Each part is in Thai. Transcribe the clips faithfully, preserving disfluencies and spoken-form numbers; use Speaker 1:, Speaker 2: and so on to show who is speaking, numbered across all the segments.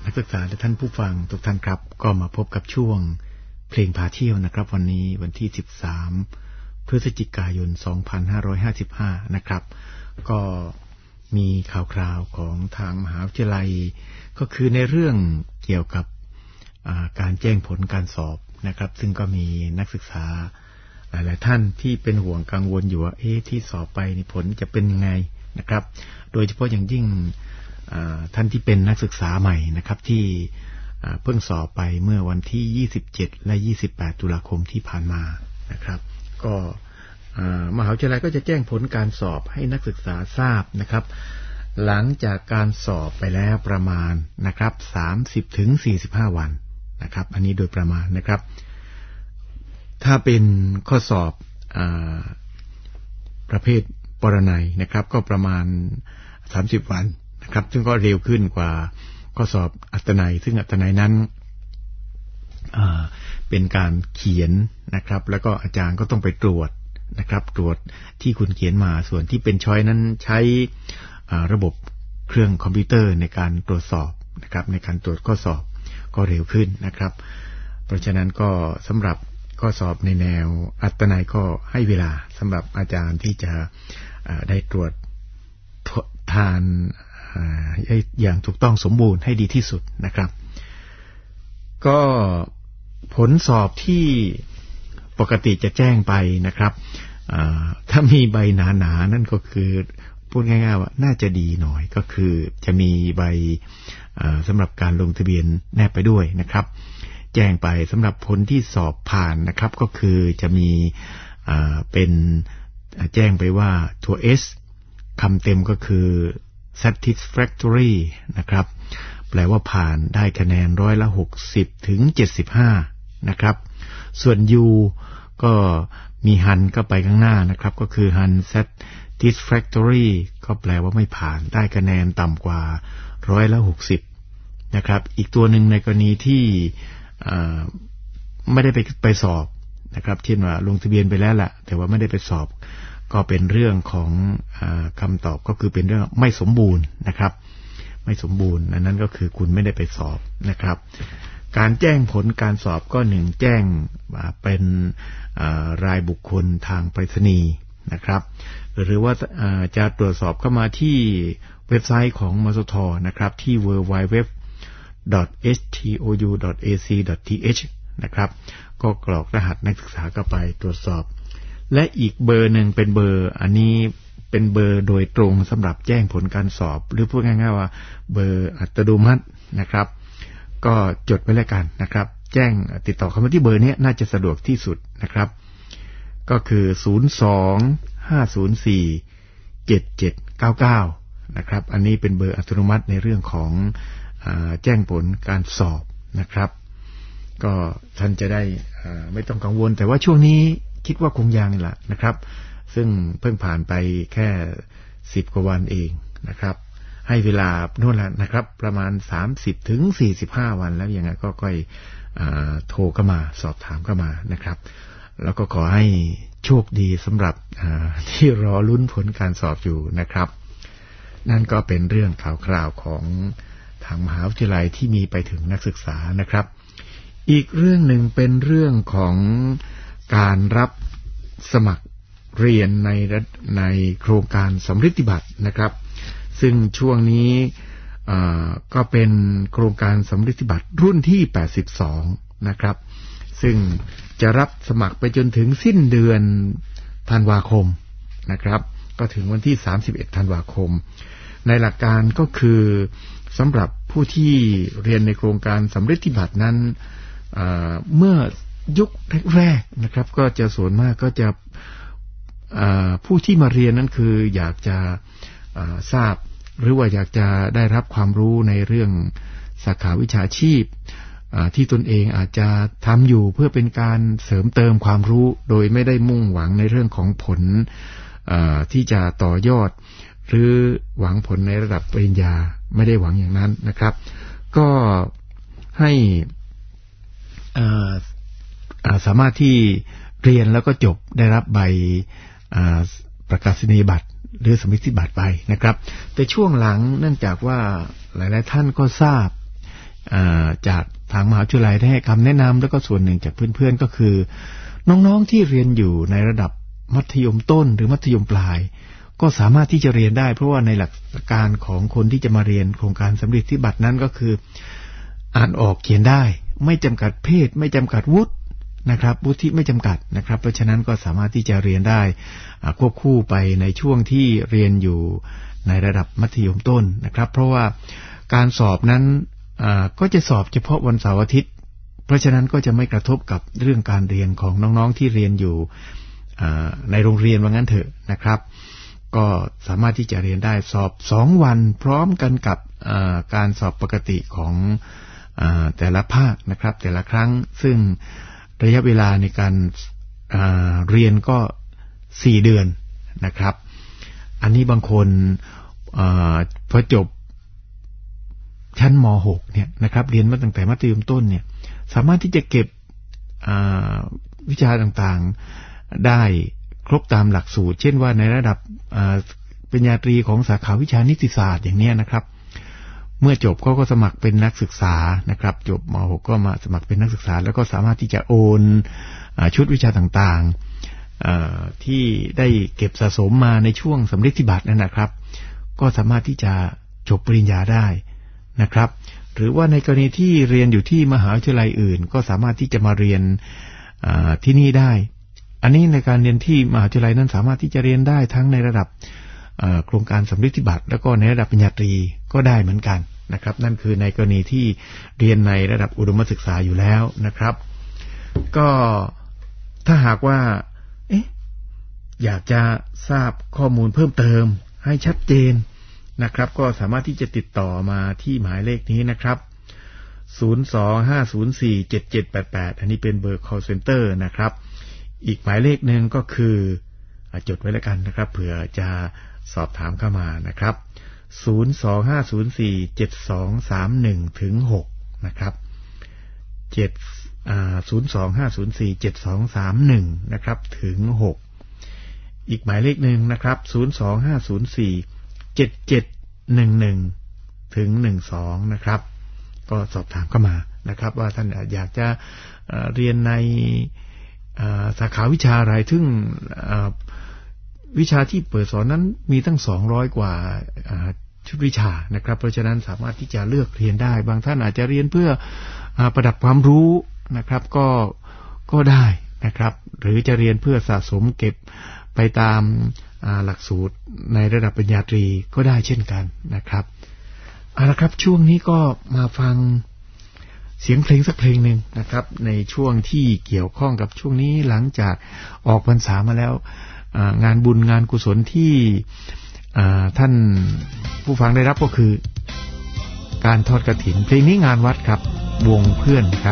Speaker 1: นักศึกษาและท่านผู้ฟังทุกท่านครับก็มาพบกับช่วงเพลงพาเที่ยวนะครับวันนี้วันที่สิบสามพฤศจิกายนสองพันห้าร้อยห้าสิบห้านะครับก็มีข่าวคราวของทางมหาวิทยาลัยก็คือในเรื่องเกี่ยวกับการแจ้งผลการสอบนะครับซึ่งก็มีนักศึกษาหลายๆท่านที่เป็นห่วงกังวลอยู่ว่าเอ๊ะที่สอบไปนี่ผลจะเป็นยังไงนะครับโดยเฉพาะอย่างยิ่งท่านที่เป็นนักศึกษาใหม่นะครับที่เพิ่งสอบไปเมื่อวันที่ยี่สิบเจ็ดและยี่สิบแปดตุลาคมที่ผ่านมานะครับก็มหาวิทยาลัยก็จะแจ้งผลการสอบให้นักศึกษาทราบนะครับหลังจากการสอบไปแล้วประมาณนะครับสามสิบถึงสี่สิบห้าวันนะครับอันนี้โดยประมาณนะครับถ้าเป็นข้อสอบอประเภทปรนัยนะครับก็ประมาณสามสิบวันนะครับซึ่งก็เร็วขึ้นกว่าข้อสอบอัตนัยซึ่งอัตนัยนั้นเป็นการเขียนนะครับแล้วก็อาจารย์ก็ต้องไปตรวจนะครับตรวจที่คุณเขียนมาส่วนที่เป็นช้อยนั้นใช้ระบบเครื่องคอมพิวเตอร์ในการตรวจสอบนะครับในการตรวจข้อสอบก็เร็วขึ้นนะครับเพราะฉะนั้นก็สำหรับข้อสอบในแนวอัตนัยก็ให้เวลาสำหรับอาจารย์ที่จะได้ตรวจทานอย่างถูกต้องสมบูรณ์ให้ดีที่สุดนะครับก็ผลสอบที่ปกติจะแจ้งไปนะครับถ้ามีใบหนาๆนั่นก็คือพูดง่ายๆว่าน่าจะดีหน่อยก็คือจะมีใบสำหรับการลงทะเบียนแนบไปด้วยนะครับแจ้งไปสำหรับผลที่สอบผ่านนะครับก็คือจะมีเป็นแจ้งไปว่าตัว S คำเต็มก็คือ satisfactory นะครับแปลว่าผ่านได้คะแนนร้อยละหกสิบถึงเจ็ดสิบห้านะครับส่วน U ก็มีหันก็ไปข้างหน้านะครับก็คือหัน satisfactory ก็แปลว่าไม่ผ่านได้คะแนนต่ำกว่าร้อยละหกสิบนะครับอีกตัวหนึ่งในกรณีที่ไม่ได้ไปไปสอบนะครับเช่นว่าลงทะเบียนไปแล้วแหละแต่ว่าไม่ได้ไปสอบก็เป็นเรื่องของคำตอบก็คือเป็นเรื่องไม่สมบูรณ์นะครับไม่สมบูรณ์อันนั้นก็คือคุณไม่ได้ไปสอบนะครับการแจ้งผลการสอบก็หนึ่งแจ้งเป็นรายบุคคลทางไปรษณีย์นะครับหรือว่าจะตรวจสอบเข้ามาที่เว็บไซต์ของมสทนะครับที่ ดับเบิลยู ดับเบิลยู ดับเบิลยู ดอท เอส ที โอ ยู ดอท เอ ซี ดอท ที เอช นะครับก็กรอกรหัสนักศึกษาเข้าไปตรวจสอบและอีกเบอร์หนึ่งเป็นเบอร์อันนี้เป็นเบอร์โดยตรงสำหรับแจ้งผลการสอบหรือพูดง่ายๆว่าเบอร์อัตโนมัตินะครับก็จดไว้แล้วกันนะครับแจ้งติดต่อเข้ามาที่เบอร์นี้น่าจะสะดวกที่สุดนะครับก็คือศูนย์ สอง ห้า ศูนย์ สี่ เจ็ด เจ็ด เก้า เก้านะครับอันนี้เป็นเบอร์อัตโนมัติในเรื่องของแจ้งผลการสอบนะครับก็ท่านจะได้ไม่ต้องกังวลแต่ว่าช่วงนี้คิดว่าคงยังนี่แหละนะครับซึ่งเพิ่งผ่านไปแค่สิบกว่าวันเองนะครับให้เวลาโน่นละนะครับประมาณสามสิบถึงสี่สิบห้าวันแล้วยังไงก็ค่อยโทรเข้ามาสอบถามเข้ามานะครับแล้วก็ขอให้โชคดีสำหรับที่รอลุ้นผลการสอบอยู่นะครับนั่นก็เป็นเรื่องข่าวคราวของทางมหาวิทยาลัยที่มีไปถึงนักศึกษานะครับอีกเรื่องหนึ่งเป็นเรื่องของการรับสมัครเรียนในในโครงการสำฤทธิบัตรนะครับซึ่งช่วงนี้ก็เป็นโครงการสำฤทธิบัตรรุ่นที่แปดสิบสองนะครับซึ่งจะรับสมัครไปจนถึงสิ้นเดือนธันวาคมนะครับก็ถึงวันที่สามสิบเอ็ดธันวาคมในหลักการก็คือสำหรับผู้ที่เรียนในโครงการสำฤทธิบัตรนั้นเมื่อยุคแรกๆนะครับก็จะส่วนมากก็จะผู้ที่มาเรียนนั้นคืออยากจะทราบหรือว่าอยากจะได้รับความรู้ในเรื่องสาขาวิชาชีพที่ตนเองอาจจะทำอยู่เพื่อเป็นการเสริมเติมความรู้โดยไม่ได้มุ่งหวังในเรื่องของผลที่จะต่อยอดหรือหวังผลในระดับปริญญาไม่ได้หวังอย่างนั้นนะครับก็ให้สามารถที่เรียนแล้วก็จบได้รับใบประกาศนียบัตรหรือสำฤทธิบัตรไปนะครับแต่ช่วงหลังเนื่องจากว่าหลายๆท่านก็ทราบจากทางมหาวิทยาลัยได้ให้คำแนะนำแล้วก็ส่วนหนึ่งจากเพื่อนๆก็คือน้องๆที่เรียนอยู่ในระดับมัธยมต้นหรือมัธยมปลายก็สามารถที่จะเรียนได้เพราะว่าในหลักการของคนที่จะมาเรียนโครงการสำเร็จที่บัตรนั้นก็คืออ่านออกเขียนได้ไม่จำกัดเพศไม่จำกัดวุฒินะครับวุฒิไม่จำกัดนะครับเพราะฉะนั้นก็สามารถที่จะเรียนได้ควบคู่ไปในช่วงที่เรียนอยู่ในระดับมัธยมต้นนะครับเพราะว่าการสอบนั้นก็จะสอบเฉพาะวันเสาร์อาทิตย์เพราะฉะนั้นก็จะไม่กระทบกับเรื่องการเรียนของน้องๆที่เรียนอยู่ในโรงเรียนว่างั้นเถอะนะครับก็สามารถที่จะเรียนได้สอบสองวันพร้อมกันกับการสอบปกติของแต่ละภาคนะครับแต่ละครั้งซึ่งระยะเวลาในการเรียนก็สี่เดือนนะครับอันนี้บางคนพอจบชั้นม หก เนี่ยนะครับเรียนมาตั้งแต่มัธยมต้นเนี่ยสามารถที่จะเก็บวิชาต่างๆได้ครบตามหลักสูตรเช่นว่าในระดับปริญญาตรีของสาขาวิชานิติศาสตร์อย่างนี้นะครับเมื่อจบเขาก็สมัครเป็นนักศึกษานะครับจบม หก ก็มาสมัครเป็นนักศึกษาแล้วก็สามารถที่จะโอนชุดวิชาต่างๆที่ได้เก็บสะสมมาในช่วงสำเร็จที่บัตรนั่นนะครับก็สามารถที่จะจบปริญญาได้นะครับหรือว่าในกรณีที่เรียนอยู่ที่มหาวิทยาลัยอื่นก็สามารถที่จะมาเรียนที่นี่ได้อันนี้ในการเรียนที่มหาวิทยาลัยนั้นสามารถที่จะเรียนได้ทั้งในระดับโครงการสำเร็จที่บัตรแล้วก็ในระดับปริญญาตรีก็ได้เหมือนกันนะครับนั่นคือในกรณีที่เรียนในระดับอุดมศึกษาอยู่แล้วนะครับก็ถ้าหากว่าเอ๊ะอยากจะทราบข้อมูลเพิ่มเติมให้ชัดเจนนะครับก็สามารถที่จะติดต่อมาที่หมายเลขนี้นะครับศูนย์ สอง ห้า ศูนย์ สี่ เจ็ด เจ็ด แปด แปดอันนี้เป็นเบอร์ call center นะครับอีกหมายเลขหนึ่งก็คือจดไว้แล้วกันนะครับเผื่อจะสอบถามเข้ามานะครับศูนย์ สอง ห้า ศูนย์ สี่ เจ็ด สอง สาม หนึ่ง ถึง หกนะครับเจ็ดอ่าศูนย์ สอง ห้า ศูนย์ สี่ เจ็ด สอง สาม หนึ่งนะครับถึงหกอีกหมายเลขหนึ่งนะครับศูนย์ สอง ห้า ศูนย์ สี่ เจ็ด เจ็ด หนึ่ง หนึ่ง ถึง หนึ่ง สองนะครับก็สอบถามเข้ามานะครับว่าท่านอยากจะเรียนในสาขาวิชาอะไรซึ่งวิชาที่เปิดสอนนั้นมีตั้งสองร้อยกว่าชุดวิชานะครับเพราะฉะนั้นสามารถที่จะเลือกเรียนได้บางท่านอาจจะเรียนเพื่อประดับความรู้นะครับก็ก็ได้นะครับหรือจะเรียนเพื่อสะสมเก็บไปตามหลักสูตรในระดับปริญญาตรีก็ได้เช่นกันนะครับเอาละครับช่วงนี้ก็มาฟังเสียงเพลงสักเพลงหนึ่งนะครับในช่วงที่เกี่ยวข้องกับช่วงนี้หลังจากออกพรรษามาแล้วงานบุญงานกุศลที่ท่านผู้ฟังได้รับก็คือการทอดกฐินเพลงนี้งานวัดครับวงเพื่อนครับ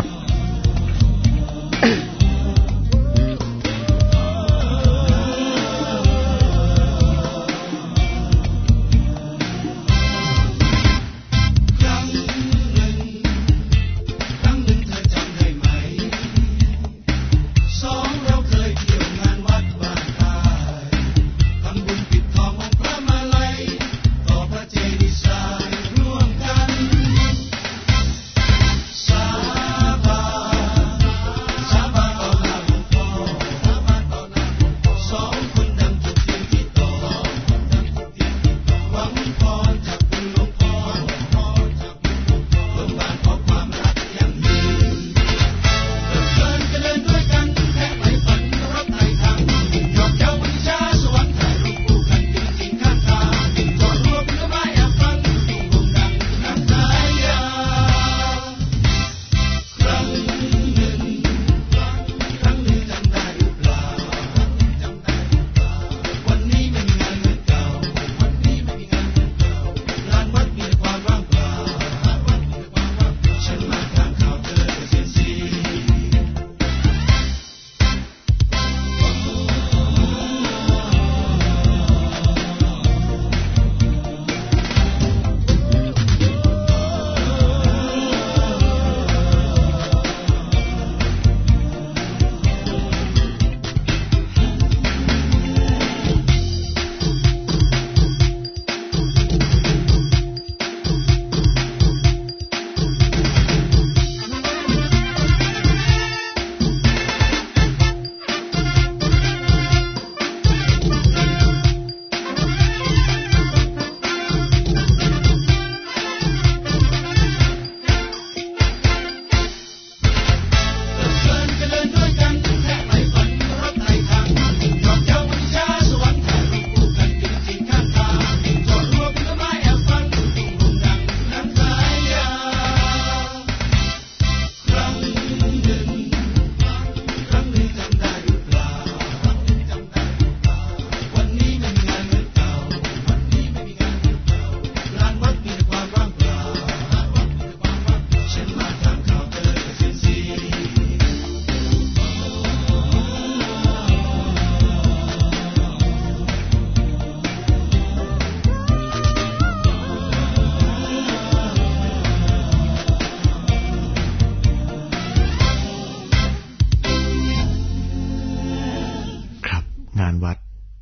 Speaker 2: Sabah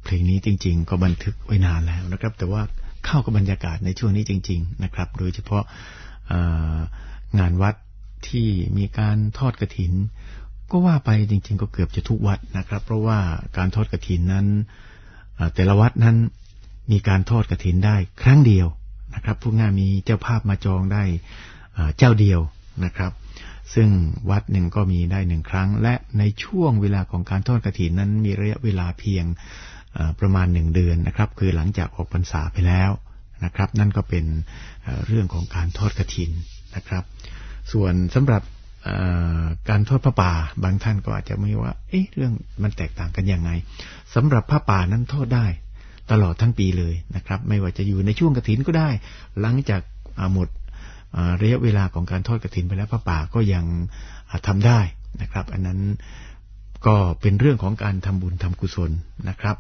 Speaker 1: เพลงนี้จริงๆก็บันทึกไว้นานแล้วนะครับแต่ว่าเข้ากับบรรยากาศในช่วงนี้จริงๆนะครับโดยเฉพาะงานวัดที่มีการทอดกฐินก็ว่าไปจริงๆก็เกือบจะทุกวัดนะครับเพราะว่าการทอดกฐินนั้นแต่ละวัดนั้นมีการทอดกฐินได้ครั้งเดียวนะครับผู้ง่ายมีเจ้าภาพมาจองได้เจ้าเดียวนะครับซึ่งวัดหนึ่งก็มีได้หนึ่งครั้งและในช่วงเวลาของการทอดกฐินนั้นมีระยะเวลาเพียงประมาณหนึ่งเดือนนะครับคือหลังจากออกพรรษาไปแล้วนะครับนั่นก็เป็นเรื่องของการทอดกฐินนะครับส่วนสำหรับการทอดผ้าป่าบางท่านก็อาจจะไม่ว่าเอ๊ะเรื่องมันแตกต่างกันยังไงสำหรับผ้าป่านั้นทอดได้ตลอดทั้งปีเลยนะครับไม่ว่าจะอยู่ในช่วงกฐินก็ได้หลังจากหมดระยะเวลาของการทอดกฐินไปแล้วผ้าป่าก็ยังทำได้นะครับอันนั้นก็เป็นเรื่องของการทำบุญทำกุศลนะครับ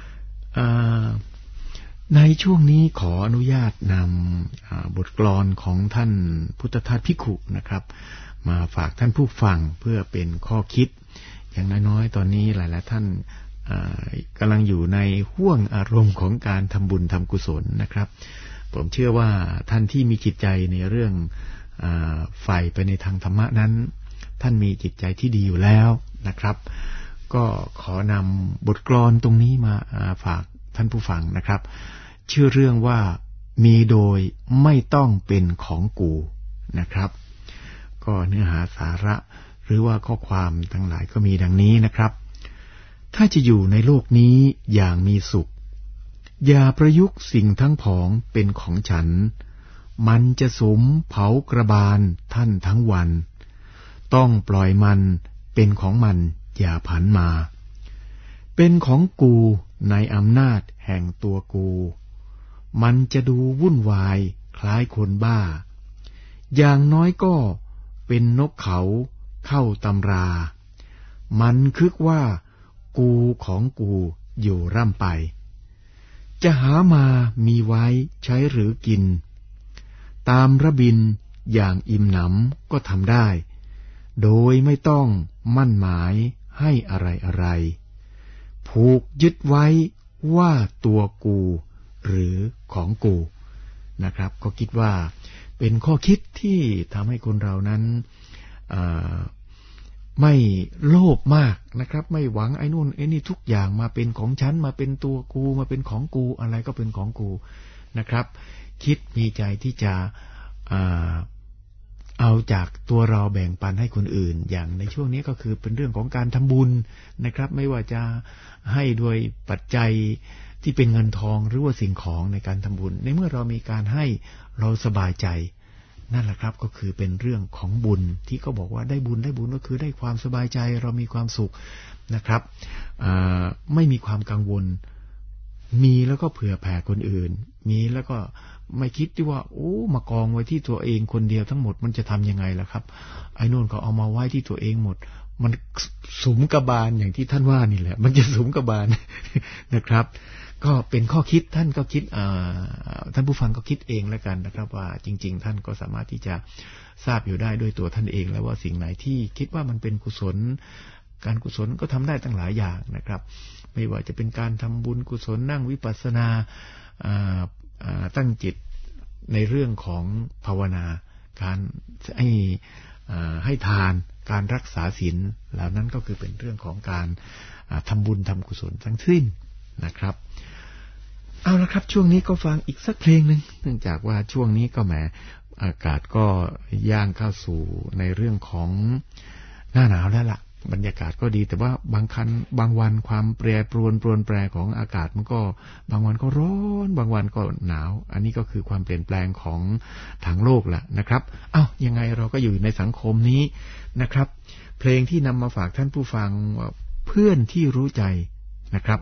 Speaker 1: ในช่วงนี้ขออนุญาตนำบทกลอนของท่านพุทธทาสภิกขุนะครับมาฝากท่านผู้ฟังเพื่อเป็นข้อคิดอย่างน้อยๆตอนนี้หลายๆท่านกำลังอยู่ในห่วงอารมณ์ของการทำบุญทำกุศลนะครับผมเชื่อว่าท่านที่มีจิตใจในเรื่องใฝ่ไปในทางธรรมะนั้นท่านมีจิตใจที่ดีอยู่แล้วนะครับก็ขอนำบทกลอนตรงนี้มาฝากท่านผู้ฟังนะครับชื่อเรื่องว่ามีโดยไม่ต้องเป็นของกูนะครับก็เนื้อหาสาระหรือว่าข้อความทั้งหลายก็มีดังนี้นะครับถ้าจะอยู่ในโลกนี้อย่างมีสุขอย่าประยุกต์สิ่งทั้งผองเป็นของฉันมันจะสมเผากระบาลท่านทั้งวันต้องปล่อยมันเป็นของมันอย่าผันมาเป็นของกูในอำนาจแห่งตัวกูมันจะดูวุ่นวายคล้ายคนบ้าอย่างน้อยก็เป็นนกเขาเข้าตำรามันคึกว่ากูของกูอยู่ร่ำไปจะหามามีไว้ใช้หรือกินตามระบินอย่างอิ่มหนำก็ทำได้โดยไม่ต้องมั่นหมายให้อะไรอะไรผูกยึดไว้ว่าตัวกูหรือของกูนะครับก็คิดว่าเป็นข้อคิดที่ทำให้คนเรานั้นไม่โลภมากนะครับไม่หวังไอ้นู่นไอ้นี่ทุกอย่างมาเป็นของฉันมาเป็นตัวกูมาเป็นของกูอะไรก็เป็นของกูนะครับคิดมีใจที่จะเอาจากตัวเราแบ่งปันให้คนอื่นอย่างในช่วงนี้ก็คือเป็นเรื่องของการทำบุญนะครับไม่ว่าจะให้ด้วยปัจจัยที่เป็นเงินทองหรือว่าสิ่งของในการทำบุญในเมื่อเรามีการให้เราสบายใจนั่นแหละครับก็คือเป็นเรื่องของบุญที่เขาบอกว่าได้บุญได้บุญก็คือได้ความสบายใจเรามีความสุขนะครับไม่มีความกังวลมีแล้วก็เผื่อแผ่คนอื่นมีแล้วก็ไม่คิดที่ว่าโอ้มากองไว้ที่ตัวเองคนเดียวทั้งหมดมันจะทำยังไงล่ะครับไอ้นู่นเขาเอามาไว้ที่ตัวเองหมดมันสุมกบาลอย่างที่ท่านว่านี่แหละมันจะสุมกบาลนะครับก็เป็นข้อคิดท่านก็คิดท่านผู้ฟังก็คิดเองแล้วกันนะครับว่าจริงๆท่านก็สามารถที่จะทราบอยู่ได้ด้วยตัวท่านเองแล้วว่าสิ่งไหนที่คิดว่ามันเป็นกุศลการกุศลก็ทำได้ตั้งหลายอย่างนะครับไม่ว่าจะเป็นการทำบุญกุศลนั่งวิปัสสนาตั้งจิตในเรื่องของภาวนาการให้ให้ทานการรักษาศีลเหล่านั้นก็คือเป็นเรื่องของการทำบุญทำกุศลทั้งสิ้นนะครับเอาละครับช่วงนี้ก็ฟังอีกสักเพลงหนึ่งเนื่องจากว่าช่วงนี้ก็แหมอากาศก็ย่างเข้าสู่ในเรื่องของหน้าหนาวแล้วล่ะบรรยากาศก็ดีแต่ว่าบางคันบางวันความแปรปรวนปรวนแปรของอากาศมันก็บางวันก็ร้อนบางวันก็หนาวอันนี้ก็คือความเปลี่ยนแปลงของทางโลกแหละนะครับเอ้ายังไงเราก็อยู่ในสังคมนี้นะครับเพลงที่นำมาฝากท่านผู้ฟังเพื่อนที่รู้ใจนะครับ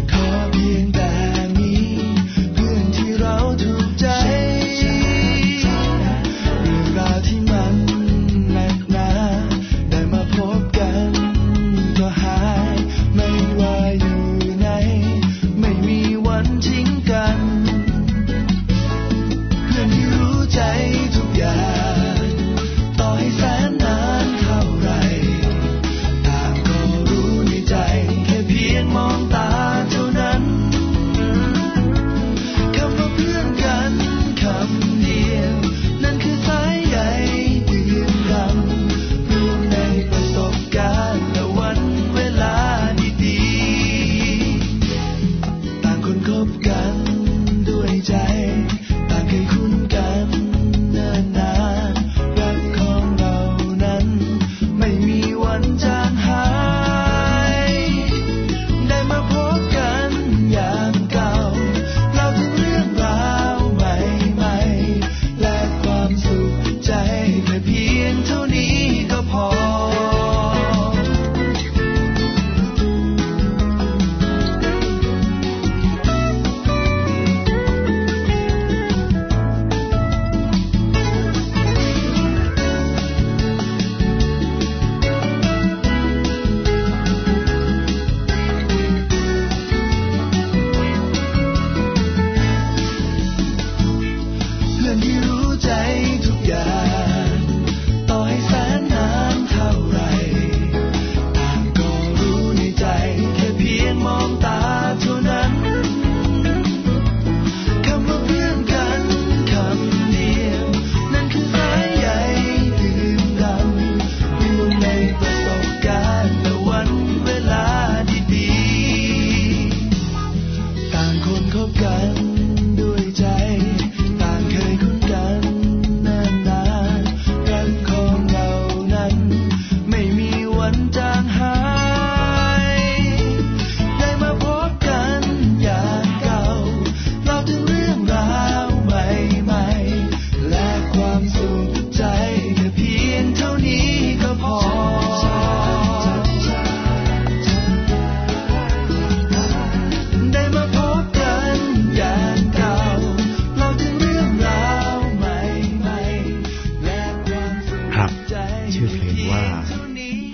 Speaker 2: เพื่อนที่เราถูกใจ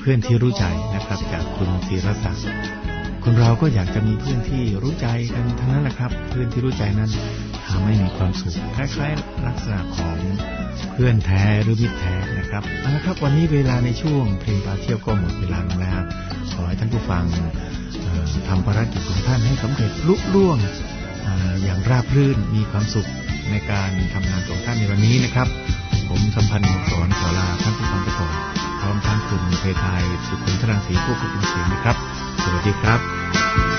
Speaker 1: เพื่อนที่รู้ใจนะครับจากคุณธีรศักดิ์คนเราก็อยากจะมีเพื่อนที่รู้ใจกันทั้งนั้นแหละครับเพื่อนที่รู้ใจนั้นทำให้มีความสุขคล้ายๆลักษณะของเพื่อนแท้หรือมิตรแท้นะครับเอาละครับวันนี้เวลาในช่วงเพลงพาเที่ยวก็หมดเวลาลงแล้วขอให้ท่านผู้ฟังทำภารกิจของท่านให้สำเร็จลุล่วงอย่างราบรื่นมีความสุขในการทำงานของท่านในวันนี้นะครับผมสัมพันธ์มงคลขอลาท่านผู้ฟังไปก่อนพร้อมทั้งคุณเพทายสุขุมธรังสีผู้ควบคุมเสียงนะครับสวัสดีครับ